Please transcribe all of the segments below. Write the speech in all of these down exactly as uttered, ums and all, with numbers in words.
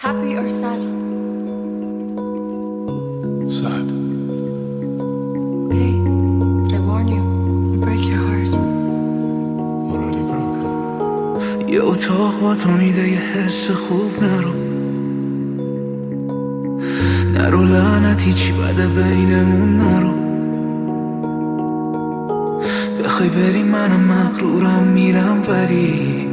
Happy or sad? Sad. Okay, but I warn you, I'll break your heart. Already broken. یه اتاق با تو میده یه حس خوب نرو نرو لعنتی چی بده بینمون نرو بخوای بری منم مغرورم میرم ولی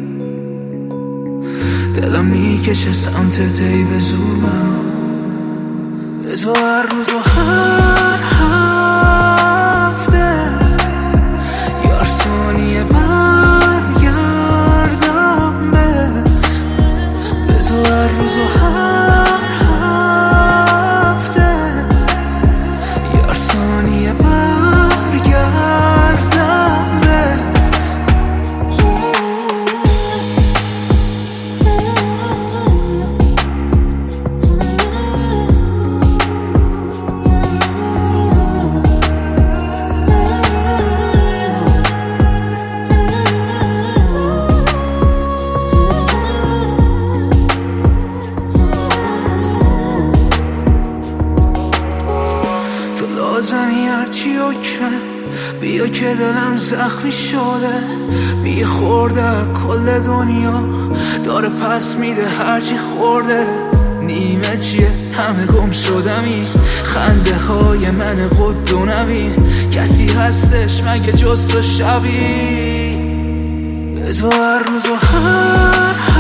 دلم میکشه سمتت ای به زور منو به تو هر روز و هر هفته یار ثانیه برگردم بهت به تو هر روز و هر هفته یار ثانیه برگردم بهت لازمی هرچی حکمه بیا که دلم زخمی شده بی خورده کل دنیا داره پس میده هرچی خورده نیمه چیه همه گم شدمی خنده های من قد و نبین کسی هستش مگه جز تو شبی به تو هر روز و هر